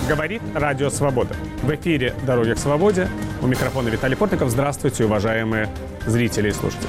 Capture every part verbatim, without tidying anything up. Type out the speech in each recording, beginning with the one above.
Говорит Радио Свобода. В эфире «Дороги к свободе». У микрофона Виталий Портников. Здравствуйте, уважаемые зрители и слушатели.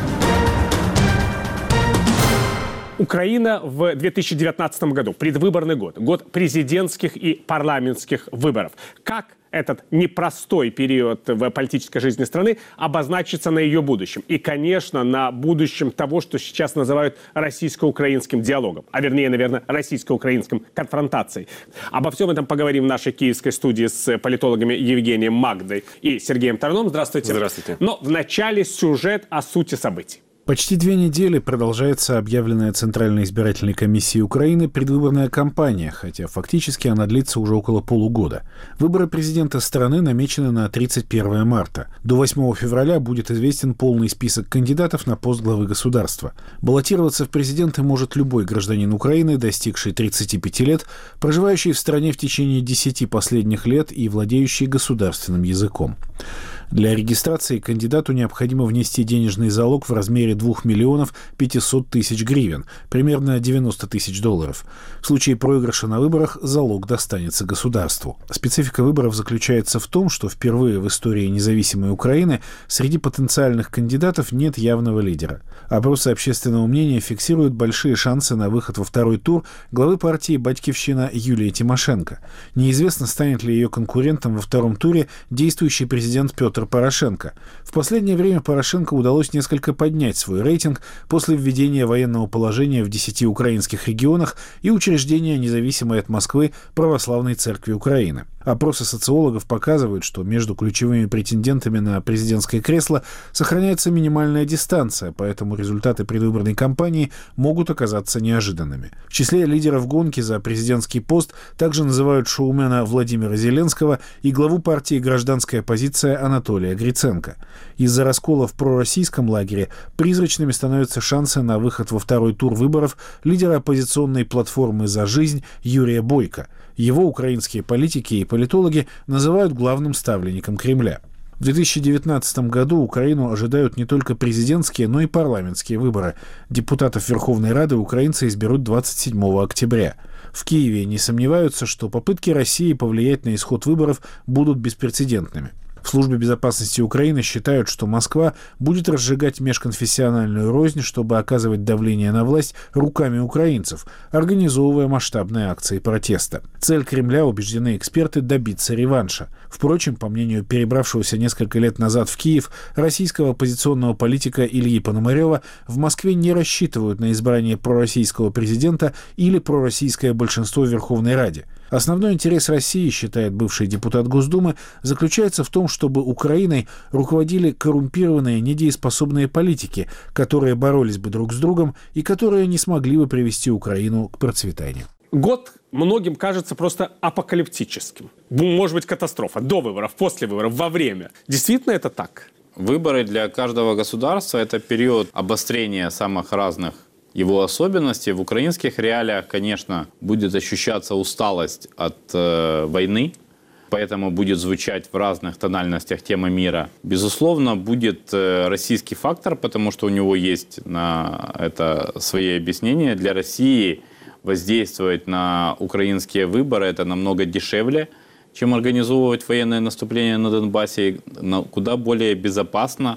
Украина в две тысячи девятнадцатом году, предвыборный год, год президентских и парламентских выборов. Как этот непростой период в политической жизни страны обозначится на ее будущем? И, конечно, на будущем того, что сейчас называют российско-украинским диалогом, а вернее, наверное, российско-украинским конфронтацией. Обо всем этом поговорим в нашей киевской студии с политологами Евгением Магдой и Сергеем Тараном. Здравствуйте. Здравствуйте. Но вначале сюжет о сути событий. Почти две недели продолжается объявленная Центральной избирательной комиссией Украины предвыборная кампания, хотя фактически она длится уже около полугода. Выборы президента страны намечены на тридцать первое марта. До восьмого февраля будет известен полный список кандидатов на пост главы государства. Баллотироваться в президенты может любой гражданин Украины, достигший тридцати пяти лет, проживающий в стране в течение десяти последних лет и владеющий государственным языком. Для регистрации кандидату необходимо внести денежный залог в размере двух миллионов пятисот тысяч гривен, примерно девяносто тысяч долларов. В случае проигрыша на выборах залог достанется государству. Специфика выборов заключается в том, что впервые в истории независимой Украины среди потенциальных кандидатов нет явного лидера. Опросы общественного мнения фиксируют большие шансы на выход во второй тур главы партии «Батькивщина» Юлии Тимошенко. Неизвестно, станет ли ее конкурентом во втором туре действующий президент Петр Порошенко. В последнее время Порошенко удалось несколько поднять свой рейтинг после введения военного положения в десяти украинских регионах и учреждения независимой от Москвы Православной Церкви Украины. Опросы социологов показывают, что между ключевыми претендентами на президентское кресло сохраняется минимальная дистанция, поэтому результаты предвыборной кампании могут оказаться неожиданными. В числе лидеров гонки за президентский пост также называют шоумена Владимира Зеленского и главу партии «Гражданская оппозиция» Анатолия Гриценко. Из-за раскола в пророссийском лагере призрачными становятся шансы на выход во второй тур выборов лидера оппозиционной платформы «За жизнь» Юрия Бойко. Его украинские политики и политологи называют главным ставленником Кремля. В две тысячи девятнадцатом году Украину ожидают не только президентские, но и парламентские выборы. Депутатов Верховной Рады украинцы изберут двадцать седьмого октября. В Киеве не сомневаются, что попытки России повлиять на исход выборов будут беспрецедентными. В Службе безопасности Украины считают, что Москва будет разжигать межконфессиональную рознь, чтобы оказывать давление на власть руками украинцев, организовывая масштабные акции протеста. Цель Кремля, убеждены эксперты, добиться реванша. Впрочем, по мнению перебравшегося несколько лет назад в Киев российского оппозиционного политика Ильи Пономарева, в Москве не рассчитывают на избрание пророссийского президента или пророссийское большинство в Верховной Раде. Основной интерес России, считает бывший депутат Госдумы, заключается в том, чтобы Украиной руководили коррумпированные, недееспособные политики, которые боролись бы друг с другом и которые не смогли бы привести Украину к процветанию. Год многим кажется просто апокалиптическим. Может быть, катастрофа. До выборов, после выборов, во время. Действительно это так? Выборы для каждого государства – это период обострения самых разных его особенностей. В украинских реалиях, конечно, будет ощущаться усталость от э, войны, поэтому будет звучать в разных тональностях тема мира. Безусловно, будет э, российский фактор, потому что у него есть на это свои объяснения. Для России воздействовать на украинские выборы – это намного дешевле, чем организовывать военное наступление на Донбассе, куда более безопасно,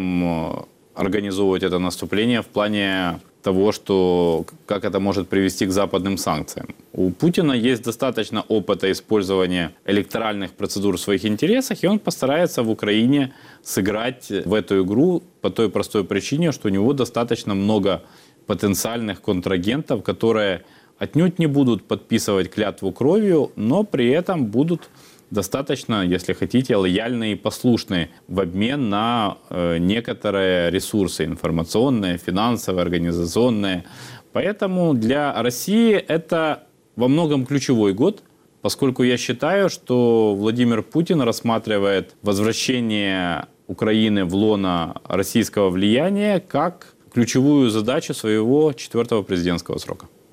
чем организовывать это наступление в плане того, что, как это может привести к западным санкциям. У Путина есть достаточно опыта использования электоральных процедур в своих интересах, и он постарается в Украине сыграть в эту игру по той простой причине, что у него достаточно много потенциальных контрагентов, которые отнюдь не будут подписывать клятву кровью, но при этом будут достаточно, если хотите, лояльные и послушные в обмен на э, некоторые ресурсы информационные, финансовые, организационные. Поэтому для России это во многом ключевой год, поскольку я считаю, что Владимир Путин рассматривает возвращение Украины в лоно российского влияния как ключевую задачу своего четвертого президентского срока.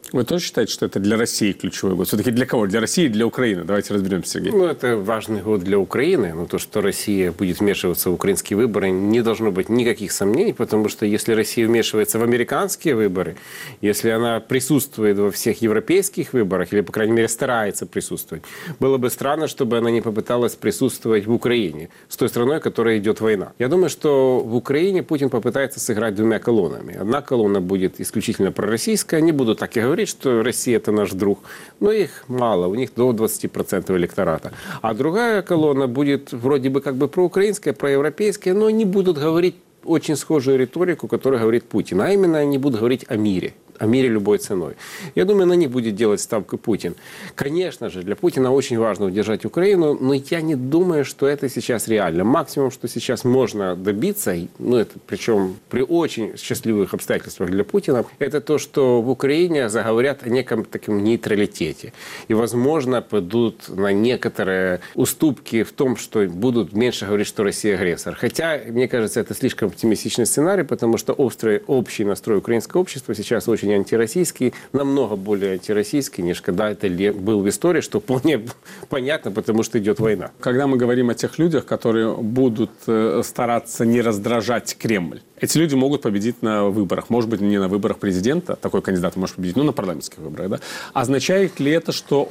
Вы тоже считаете, что это для России ключевой год? Все-таки для кого? Для России и для Украины? Давайте разберемся, Сергей. Ну, это важный год для Украины. Но то, что Россия будет вмешиваться в украинские выборы, не должно быть никаких сомнений, потому что если Россия вмешивается в американские выборы, если она присутствует во всех европейских выборах, или, по крайней мере, старается присутствовать, было бы странно, чтобы она не попыталась присутствовать в Украине, с той страной, в которой идет война. Я думаю, что в Украине Путин попытается сыграть двумя колоннами. Одна колонна будет исключительно пророссийская. Не буду так и говорить, что Россия – это наш друг. Но их мало, у них до двадцати процентов электората. А другая колонна будет вроде бы как бы проукраинская, проевропейская, но не будут говорить очень схожую риторику, которую говорит Путин. А именно они будут говорить о мире. О мире любой ценой. Я думаю, на них будет делать ставку Путин. Конечно же, для Путина очень важно удержать Украину, но я не думаю, что это сейчас реально. Максимум, что сейчас можно добиться, ну это причем при очень счастливых обстоятельствах для Путина, это то, что в Украине заговорят о неком таком нейтралитете. И, возможно, пойдут на некоторые уступки в том, что будут меньше говорить, что Россия агрессор. Хотя, мне кажется, это слишком оптимистичный сценарий, потому что острый, общий настрой украинского общества сейчас очень антироссийский, намного более антироссийский, неж когда это был в истории, что вполне понятно, потому что идет война. Когда мы говорим о тех людях, которые будут стараться не раздражать Кремль, эти люди могут победить на выборах. Может быть, не на выборах президента, такой кандидат может победить, но на парламентских выборах. Да? Означает ли это, что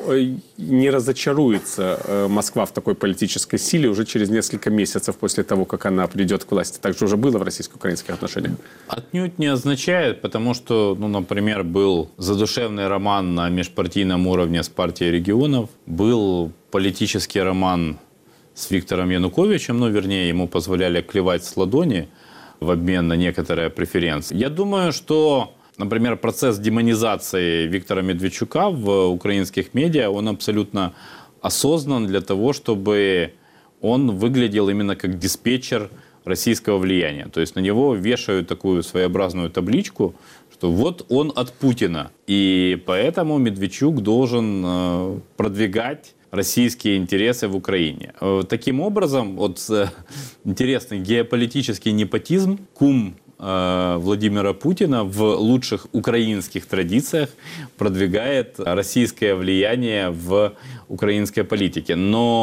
не разочаруется Москва в такой политической силе уже через несколько месяцев после того, как она придет к власти? Так же уже было в российско-украинских отношениях. Отнюдь не означает, потому что, ну, например, был задушевный роман на межпартийном уровне с партией регионов, был политический роман с Виктором Януковичем, ну, вернее, ему позволяли клевать с ладони в обмен на некоторые преференции. Я думаю, что, например, процесс демонизации Виктора Медведчука в украинских медиа, он абсолютно осознан для того, чтобы он выглядел именно как диспетчер российского влияния. То есть на него вешают такую своеобразную табличку, что вот он от Путина. И поэтому Медведчук должен э, продвигать российские интересы в Украине. Таким образом, вот интересный геополитический непотизм, кум э, Владимира Путина в лучших украинских традициях продвигает российское влияние в украинской политике.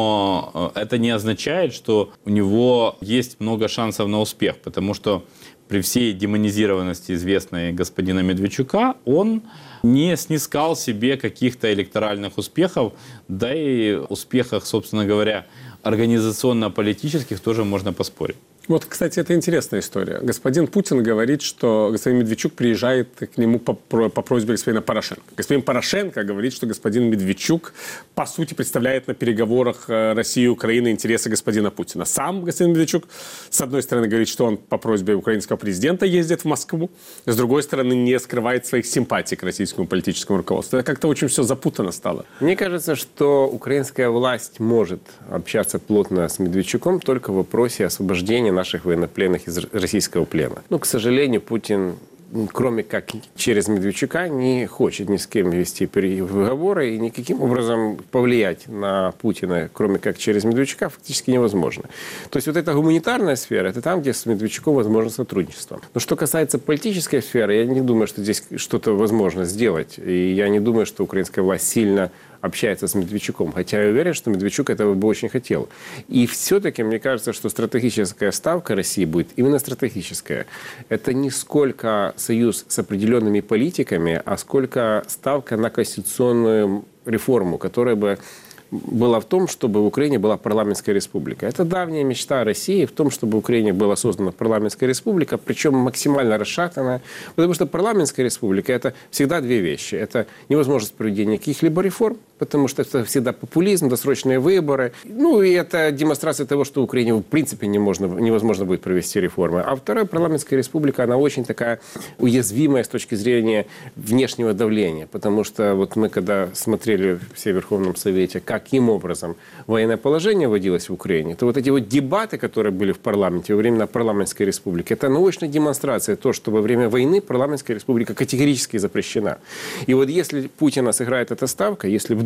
Но это не означает, что у него есть много шансов на успех, потому что при всей демонизированности известной господина Медведчука, он не снискал себе каких-то электоральных успехов, да и успехах, собственно говоря, организационно-политических тоже можно поспорить. Вот, кстати, это интересная история. Господин Путин говорит, что господин Медведчук приезжает к нему по, по просьбе господина Порошенко. Господин Порошенко говорит, что господин Медведчук, по сути, представляет на переговорах России и Украины интересы господина Путина. Сам господин Медведчук, с одной стороны, говорит, что он по просьбе украинского президента ездит в Москву, с другой стороны, не скрывает своих симпатий к российскому политическому руководству. Это как-то очень все запутано стало. Мне кажется, что украинская власть может общаться плотно с Медведчуком только в вопросе освобождения наших военнопленных из российского плена. Но, к сожалению, Путин, кроме как через Медведчука, не хочет ни с кем вести переговоры и никаким образом повлиять на Путина, кроме как через Медведчука, фактически невозможно. То есть вот эта гуманитарная сфера, это там, где с Медведчуком возможно сотрудничество. Но что касается политической сферы, я не думаю, что здесь что-то возможно сделать. И я не думаю, что украинская власть сильно общается с Медведчуком. Хотя я уверен, что Медведчук этого бы очень хотел. И все-таки мне кажется, что стратегическая ставка России будет именно стратегическая. Это не сколько союз с определенными политиками, а сколько ставка на конституционную реформу, которая бы была в том, чтобы в Украине была парламентская республика. Это давняя мечта России в том, чтобы в Украине была создана парламентская республика, причем максимально расшатанная, потому что парламентская республика – это всегда две вещи. Это невозможность проведения каких-либо реформ, потому что это всегда популизм, досрочные выборы. Ну и это демонстрация того, что в Украине в принципе не можно, невозможно будет провести реформы. А вторая парламентская республика, она очень такая уязвимая с точки зрения внешнего давления, потому что вот мы когда смотрели в Верховном Совете, каким образом военное положение вводилось в Украине, то вот эти вот дебаты, которые были в парламенте во время парламентской республики, это научная демонстрация того, что во время войны парламентская республика категорически запрещена. И вот если Путина сыграет эта ставка, если вдруг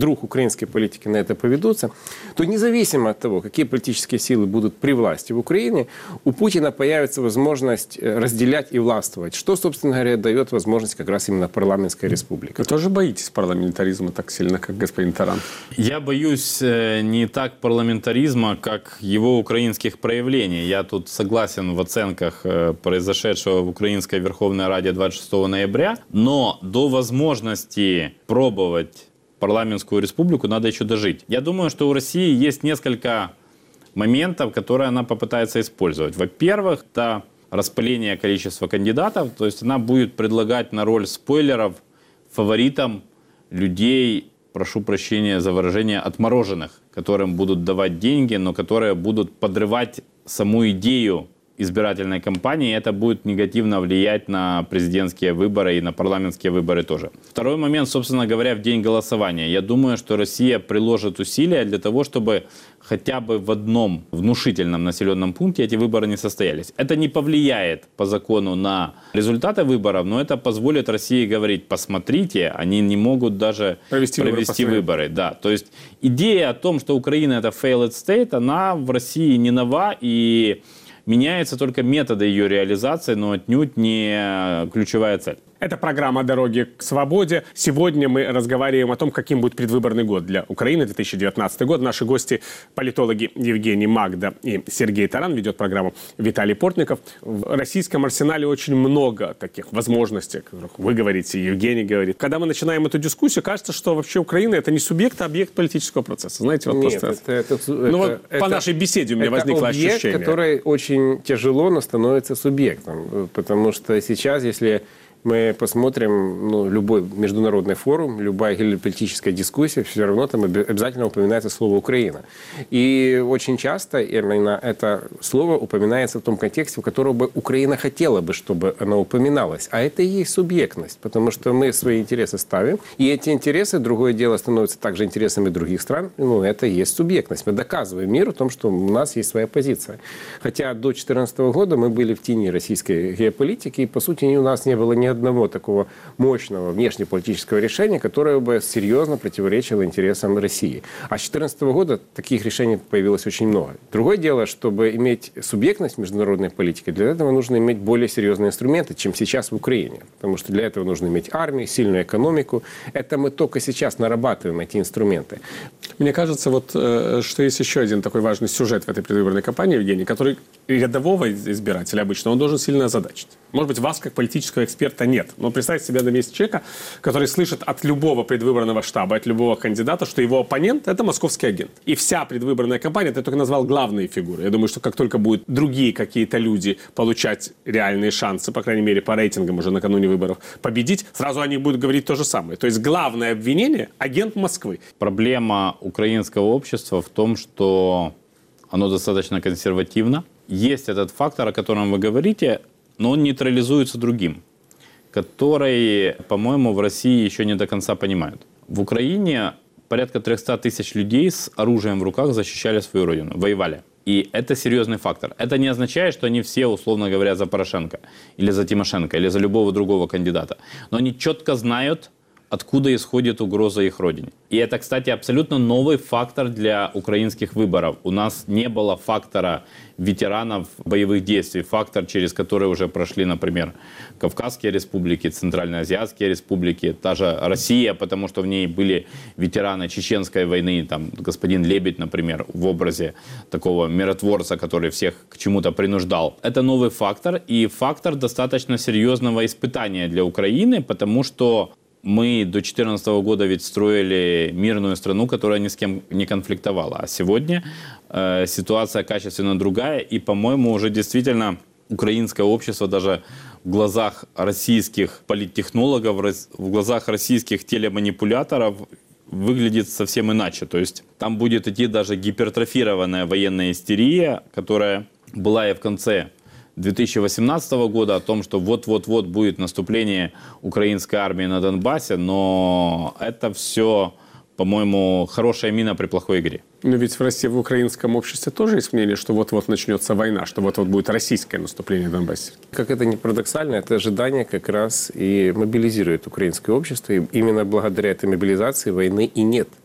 вдруг украинские политики на это поведутся, то независимо от того, какие политические силы будут при власти в Украине, у Путина появится возможность разделять и властвовать, что, собственно говоря, дает возможность как раз именно парламентская республика. Вы тоже боитесь парламентаризма так сильно, как господин Таран? Я боюсь не так парламентаризма, как его украинских проявлений. Я тут согласен в оценках произошедшего в Украинской Верховной Раде двадцать шестого ноября, но до возможности пробовать парламентскую республику надо еще дожить. Я думаю, что у России есть несколько моментов, которые она попытается использовать. Во-первых, это распыление количества кандидатов, то есть она будет предлагать на роль спойлеров фаворитам людей, прошу прощения за выражение, отмороженных, которым будут давать деньги, но которые будут подрывать саму идею избирательной кампании, это будет негативно влиять на президентские выборы и на парламентские выборы тоже. Второй момент, собственно говоря, в день голосования. Я думаю, что Россия приложит усилия для того, чтобы хотя бы в одном внушительном населенном пункте эти выборы не состоялись. Это не повлияет по закону на результаты выборов, но это позволит России говорить: посмотрите, они не могут даже провести, провести выборы. выборы. Да. То есть идея о том, что Украина это failed state, она в России не нова, и меняются только методы ее реализации, но отнюдь не ключевая цель. Это программа «Дороги к свободе». Сегодня мы разговариваем о том, каким будет предвыборный год для Украины, две тысячи девятнадцатый год. Наши гости – политологи Евгений Магда и Сергей Таран. Ведет программу Виталий Портников. В российском арсенале очень много таких возможностей, о которых вы говорите, Евгений говорит. Когда мы начинаем эту дискуссию, кажется, что вообще Украина – это не субъект, а объект политического процесса. Знаете, вот Нет, просто... это, это, ну вот это, по нашей беседе у меня это возникло объект, ощущение. который очень тяжело, но становится субъектом. Потому что сейчас, если мы посмотрим ну, любой международный форум, любая геополитическая дискуссия, все равно там обязательно упоминается слово «Украина». И очень часто именно это слово упоминается в том контексте, в котором бы Украина хотела бы, чтобы оно упоминалось. А это и есть субъектность, потому что мы свои интересы ставим, и эти интересы, другое дело, становятся также интересами других стран. Ну, это и есть субъектность. Мы доказываем миру о том, что у нас есть своя позиция. Хотя до две тысячи четырнадцатого года мы были в тени российской геополитики, и, по сути, у нас не было ни одного такого мощного внешнеполитического решения, которое бы серьезно противоречило интересам России. А с две тысячи четырнадцатого года таких решений появилось очень много. Другое дело, чтобы иметь субъектность международной политики, для этого нужно иметь более серьезные инструменты, чем сейчас в Украине. Потому что для этого нужно иметь армию, сильную экономику. Это мы только сейчас нарабатываем эти инструменты. Мне кажется, вот, что есть еще один такой важный сюжет в этой предвыборной кампании, Евгений, который рядового избирателя обычно, он должен сильно озадачить. Может быть, вас, как политического эксперта, нет. Но представьте себе на месте человека, который слышит от любого предвыборного штаба, от любого кандидата, что его оппонент – это московский агент. И вся предвыборная кампания, ты только назвал главные фигуры. Я думаю, что как только будут другие какие-то люди получать реальные шансы, по крайней мере, по рейтингам уже накануне выборов, победить, сразу они будут говорить то же самое. То есть главное обвинение – агент Москвы. Проблема украинского общества в том, что оно достаточно консервативно. Есть этот фактор, о котором вы говорите, но он нейтрализуется другим, который, по-моему, в России еще не до конца понимают. В Украине порядка триста тысяч людей с оружием в руках защищали свою родину, воевали. И это серьезный фактор. Это не означает, что они все, условно говоря, за Порошенко, или за Тимошенко, или за любого другого кандидата. Но они четко знают, откуда исходит угроза их родине. И это, кстати, абсолютно новый фактор для украинских выборов. У нас не было фактора ветеранов боевых действий, фактор, через который уже прошли, например, Кавказские республики, Центральноазиатские республики, та же Россия, потому что в ней были ветераны Чеченской войны, там господин Лебедь, например, в образе такого миротворца, который всех к чему-то принуждал. Это новый фактор, и фактор достаточно серьезного испытания для Украины, потому что мы до две тысячи четырнадцатого года ведь строили мирную страну, которая ни с кем не конфликтовала. А сегодня э, ситуация качественно другая. И, по-моему, уже действительно украинское общество даже в глазах российских политтехнологов, в глазах российских телеманипуляторов выглядит совсем иначе. То есть там будет идти даже гипертрофированная военная истерия, которая была и в конце две тысячи восемнадцатого года, о том, что вот-вот-вот будет наступление украинской армии на Донбассе, но это все, по-моему, хорошая мина при плохой игре. Но ведь в России, в украинском обществе тоже есть мнение, что вот-вот начнется война, что вот-вот будет российское наступление в Донбассе. Как это ни парадоксально, это ожидание как раз и мобилизирует украинское общество. И именно благодаря этой мобилизации войны и нет.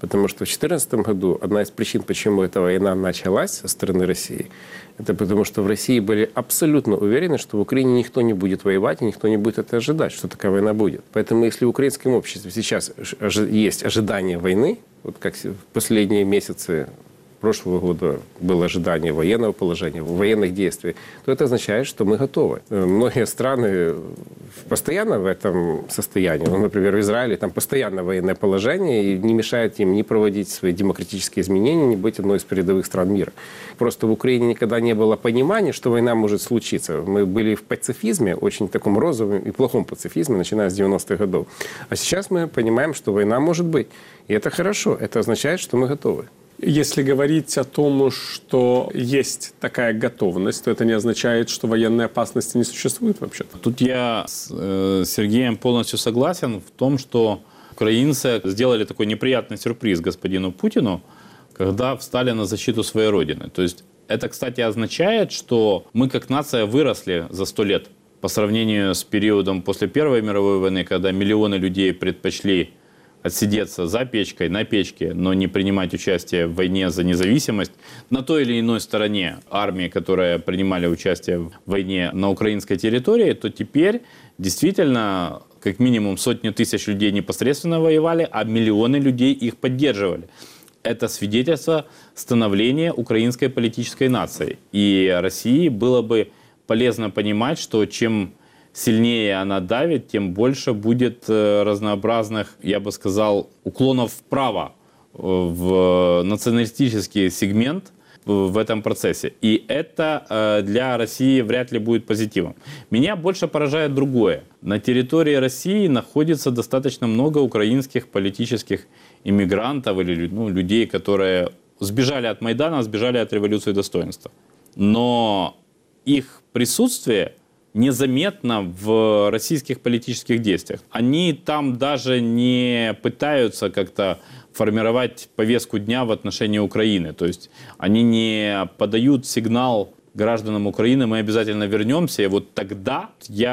Потому что в две тысячи четырнадцатом году одна из причин, почему эта война началась со стороны России, это потому что в России были абсолютно уверены, что в Украине никто не будет воевать, и никто не будет это ожидать, что такая война будет. Поэтому если в украинском обществе сейчас есть ожидание войны, вот как в последние месяцы прошлого года было ожидание военного положения, военных действий, то это означает, что мы готовы. Многие страны постоянно в этом состоянии. Ну, например, в Израиле там постоянно военное положение, и не мешает им ни проводить свои демократические изменения, ни быть одной из передовых стран мира. Просто в Украине никогда не было понимания, что война может случиться. Мы были в пацифизме, очень таком розовом и плохом пацифизме, начиная с девяностых годов. А сейчас мы понимаем, что война может быть. И это хорошо. Это означает, что мы готовы. Если говорить о том, что есть такая готовность, то это не означает, что военной опасности не существует вообще-то. Тут я с э, Сергеем полностью согласен в том, что украинцы сделали такой неприятный сюрприз господину Путину, когда встали на защиту своей родины. То есть это, кстати, означает, что мы как нация выросли за сто лет по сравнению с периодом после Первой мировой войны, когда миллионы людей предпочли отсидеться за печкой, на печке, но не принимать участие в войне за независимость. На той или иной стороне армии, которые принимали участие в войне на украинской территории, то теперь действительно как минимум сотни тысяч людей непосредственно воевали, а миллионы людей их поддерживали. Это свидетельство становления украинской политической нации. И России было бы полезно понимать, что чем сильнее она давит, тем больше будет разнообразных, я бы сказал, уклонов вправо в националистический сегмент в этом процессе. И это для России вряд ли будет позитивом. Меня больше поражает другое. На территории России находится достаточно много украинских политических иммигрантов или ну, людей, которые сбежали от Майдана, сбежали от революции достоинства. Но их присутствие незаметно в российских политических действиях. Они там даже не пытаются как-то формировать повестку дня в отношении Украины. То есть они не подают сигнал гражданам Украины, мы обязательно вернемся, и вот тогда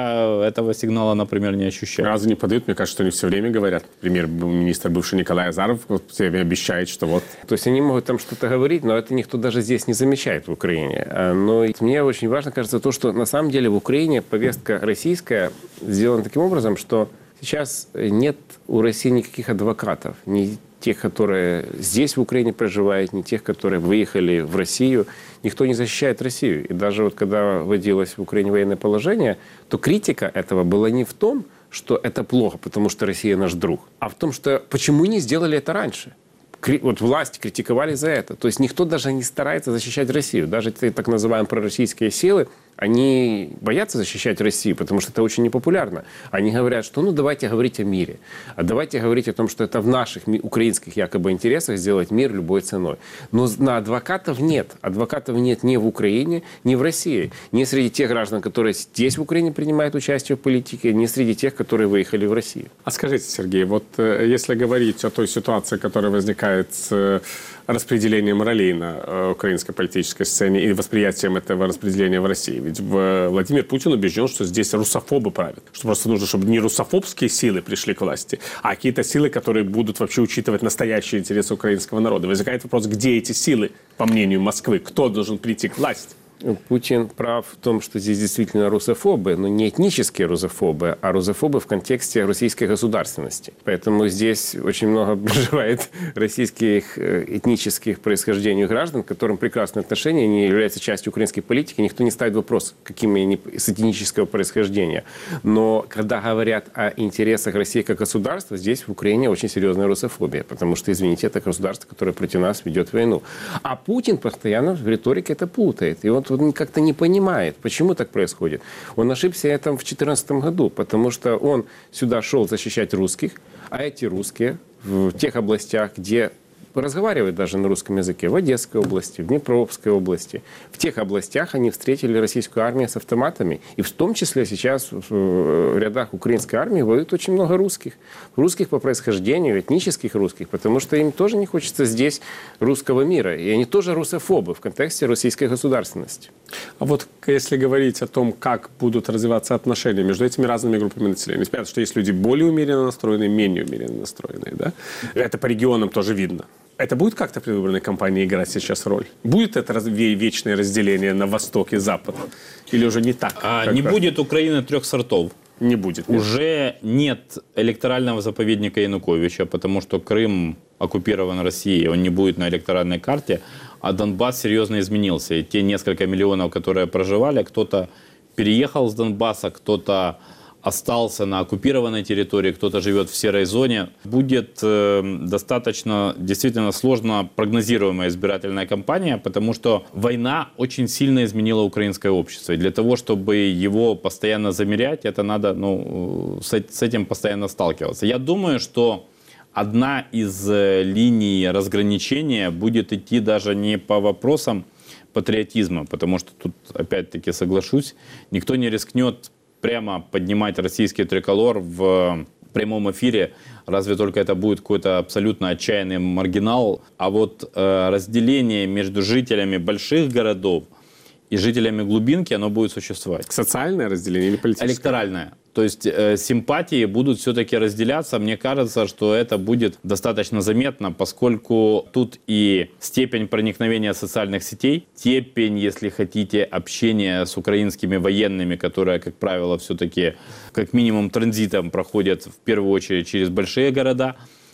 я этого сигнала, например, не ощущаю. Разве не подают? Мне кажется, что они все время говорят. Премьер-министр бывший Николай Азаров все время обещает, что вот... То есть они могут там что-то говорить, но это никто даже здесь не замечает в Украине. Но мне очень важно, кажется, то, что на самом деле в Украине повестка российская сделана таким образом, что сейчас нет у России никаких адвокатов, ни тех, которые здесь в Украине проживают, ни тех, которые выехали в Россию. Никто не защищает Россию. И даже вот когда вводилось в Украине военное положение, то критика этого была не в том, что это плохо, потому что Россия наш друг, а в том, что почему не сделали это раньше. Вот власть критиковали за это. То есть никто даже не старается защищать Россию. Даже те так называемые пророссийские силы, они боятся защищать Россию, потому что это очень непопулярно. Они говорят, что ну давайте говорить о мире. А давайте говорить о том, что это в наших украинских якобы интересах сделать мир любой ценой. Но на адвокатов нет. Адвокатов нет ни в Украине, ни в России. Ни среди тех граждан, которые здесь в Украине принимают участие в политике, ни среди тех, которые выехали в Россию. А скажите, Сергей, вот если говорить о той ситуации, которая возникает с распределением ролей на украинской политической сцене и восприятием этого распределения в России. Ведь Владимир Путин убежден, что здесь русофобы правят. Что просто нужно, чтобы не русофобские силы пришли к власти, а какие-то силы, которые будут вообще учитывать настоящие интересы украинского народа. Возникает вопрос, где эти силы, по мнению Москвы? Кто должен прийти к власти? Путин прав в том, что здесь действительно русофобы, но не этнические русофобы, а русофобы в контексте российской государственности. Поэтому здесь очень много проживает российских этнических происхождений граждан, к которым прекрасное отношение, они являются частью украинской политики. Никто не ставит вопрос, какими они с этнического происхождения. Но когда говорят о интересах России как государства, здесь в Украине очень серьезная русофобия, потому что, извините, это государство, которое против нас ведет войну. А Путин постоянно в риторике это путает. И он он как-то не понимает, почему так происходит. Он ошибся в этом в две тысячи четырнадцатом году, потому что он сюда шел защищать русских, а эти русские в тех областях, где разговаривать даже на русском языке. В Одесской области, в Днепровской области. В тех областях они встретили российскую армию с автоматами. И в том числе сейчас в рядах украинской армии воюет очень много русских. Русских по происхождению, этнических русских, потому что им тоже не хочется здесь русского мира. И они тоже русофобы в контексте российской государственности. А вот если говорить о том, как будут развиваться отношения между этими разными группами населения, понятно, что есть люди более умеренно настроенные, менее умеренно настроенные, да? Это по регионам тоже видно. Это будет как-то в предвыборной кампании играть сейчас роль? Будет это раз, вечное разделение на восток и запад? Или уже не так? А, не раз? Будет Украины трех сортов. Не будет. Нет. Уже нет электорального заповедника Януковича, потому что Крым оккупирован Россией, он не будет на электоральной карте, а Донбасс серьезно изменился. И те несколько миллионов, которые проживали, кто-то переехал с Донбасса, кто-то остался на оккупированной территории, кто-то живет в серой зоне. Будет э, достаточно, действительно сложно прогнозируемая избирательная кампания, потому что война очень сильно изменила украинское общество. И для того, чтобы его постоянно замерять, это надо, ну, с, с этим постоянно сталкиваться. Я думаю, что одна из линий разграничения будет идти даже не по вопросам патриотизма, потому что тут, опять-таки, соглашусь, никто не рискнет прямо поднимать российский триколор в прямом эфире, разве только это будет какой-то абсолютно отчаянный маргинал. А вот э, разделение между жителями больших городов и жителями глубинки, оно будет существовать. Социальное разделение или политическое? Электоральное. То есть э, симпатии будут все-таки разделяться. Мне кажется, что это будет достаточно заметно, поскольку тут и степень проникновения социальных сетей, степень, если хотите, общения с украинскими военными, которые, как правило, все-таки как минимум транзитом проходят в первую очередь через большие города,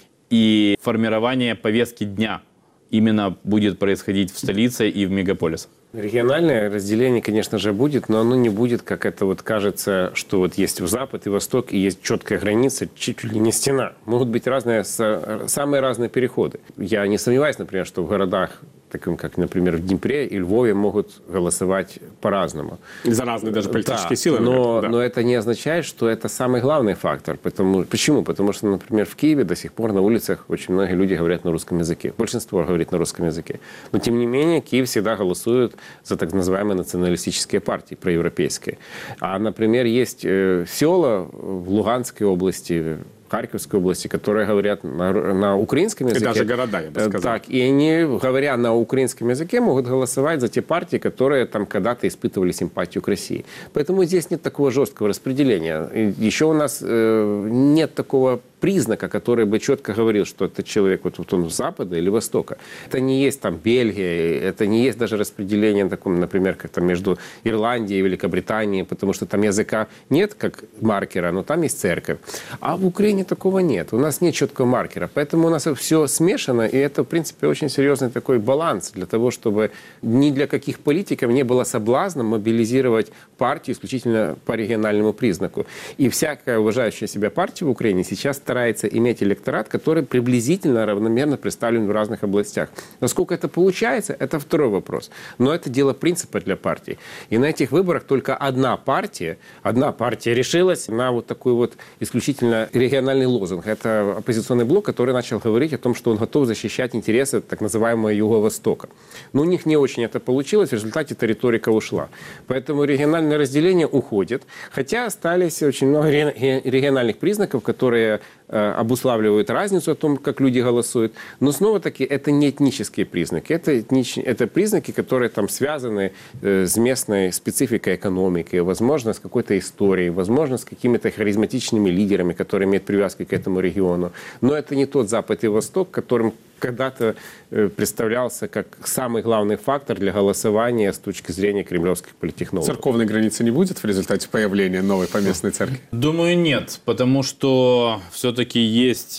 и формирование повестки дня именно будет происходить в столице и в мегаполисах. Региональное разделение, конечно же, будет, но оно не будет, как это вот кажется, что вот есть Запад и Восток, и есть четкая граница, чуть ли не стена. Могут быть разные, самые разные переходы. Я не сомневаюсь, например, что в городах, таким как, например, в Днепре и Львове, могут голосовать по-разному. За разные даже политические да, силы. Но, да. но это не означает, что это самый главный фактор. Потому, почему? Потому что, например, в Киеве до сих пор на улицах очень многие люди говорят на русском языке. Большинство говорит на русском языке. Но, тем не менее, Киев всегда голосует за так называемые националистические партии, проевропейские. А, например, есть э, села в Луганской области, Харьковской области, которые говорят на, на украинском языке. И даже города, я бы сказал. Так, и они, говоря на украинском языке, могут голосовать за те партии, которые там когда-то испытывали симпатию к России. Поэтому здесь нет такого жесткого распределения. И еще у нас э, нет такого признака, который бы четко говорил, что этот человек вот, вот он с Запада или Востока. Это не есть там Бельгия, это не есть даже распределение таком, например, как там между Ирландией и Великобританией, потому что там языка нет как маркера, но там есть церковь. А в Украине такого нет. У нас нет четкого маркера. Поэтому у нас все смешано, и это, в принципе, очень серьезный такой баланс для того, чтобы ни для каких политиков не было соблазна мобилизировать партию исключительно по региональному признаку. И всякая уважающая себя партия в Украине сейчас старается иметь электорат, который приблизительно равномерно представлен в разных областях. Насколько это получается, это второй вопрос. Но это дело принципа для партии. И на этих выборах только одна партия, одна партия решилась на вот такой вот исключительно региональный лозунг. Это оппозиционный блок, который начал говорить о том, что он готов защищать интересы так называемого Юго-Востока. Но у них не очень это получилось, в результате эта риторика ушла. Поэтому региональное разделение уходит, хотя остались очень много региональных признаков, которые обуславливают разницу о том, как люди голосуют. Но снова-таки это не этнические признаки. Это, этнич... это признаки, которые там связаны с местной спецификой экономики, возможно, с какой-то историей, возможно, с какими-то харизматичными лидерами, которые имеют привязки к этому региону. Но это не тот Запад и Восток, которым когда-то представлялся как самый главный фактор для голосования с точки зрения кремлевских политтехнологов. Церковной границы не будет в результате появления новой поместной церкви? Думаю, нет, потому что все-таки есть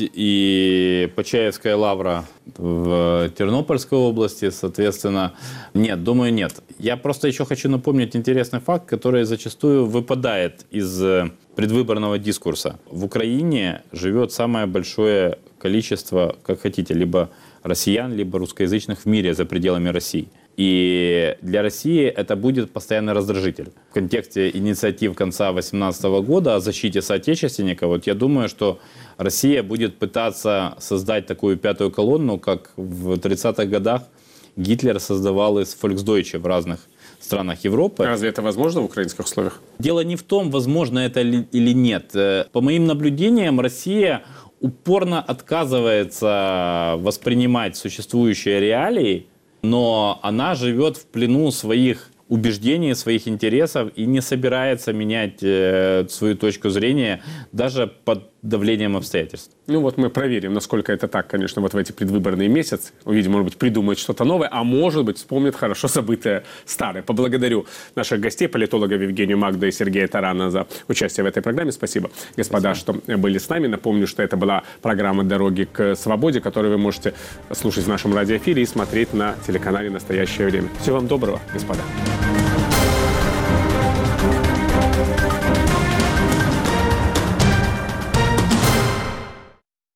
и Почаевская лавра в Тернопольской области, соответственно, нет, думаю, нет. Я просто еще хочу напомнить интересный факт, который зачастую выпадает из предвыборного дискурса. В Украине живет самое большое количество, как хотите, либо россиян, либо русскоязычных в мире за пределами России. И для России это будет постоянный раздражитель. В контексте инициатив конца две тысячи восемнадцатого года о защите соотечественников, вот я думаю, что Россия будет пытаться создать такую пятую колонну, как в тридцатых годах Гитлер создавал из Volksdeutsche в разных странах Европы. Разве это возможно в украинских условиях? Дело не в том, возможно это или нет. По моим наблюдениям, Россия упорно отказывается воспринимать существующие реалии, но она живет в плену своих убеждений, своих интересов и не собирается менять э, свою точку зрения даже под давлением обстоятельств. Ну вот мы проверим, насколько это так, конечно, вот в эти предвыборные месяцы. Увидим, может быть, придумает что-то новое, а может быть, вспомнит хорошо забытое старое. Поблагодарю наших гостей, политологов Евгению Магду и Сергея Тарана за участие в этой программе. Спасибо, господа, Спасибо. что были с нами. Напомню, что это была программа «Дороги к свободе», которую вы можете слушать в нашем радиоэфире и смотреть на телеканале «Настоящее время». Всего вам доброго, господа.